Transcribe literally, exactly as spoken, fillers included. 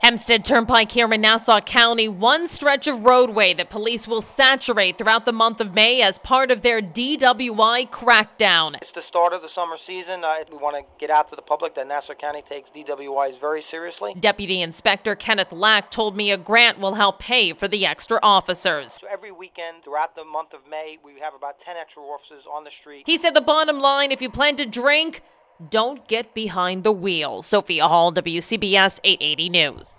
Hempstead Turnpike here in Nassau County, one stretch of roadway that police will saturate throughout the month of May as part of their D W I crackdown. It's the start of the summer season. Uh, we want to get out to the public that Nassau County takes D W Is very seriously. Deputy Inspector Kenneth Lack told me a grant will help pay for the extra officers. So every weekend throughout the month of May, we have about ten extra officers on the street. He said the bottom line, if you plan to drink, don't get behind the wheel. Sophia Hall, W C B S eight eighty News.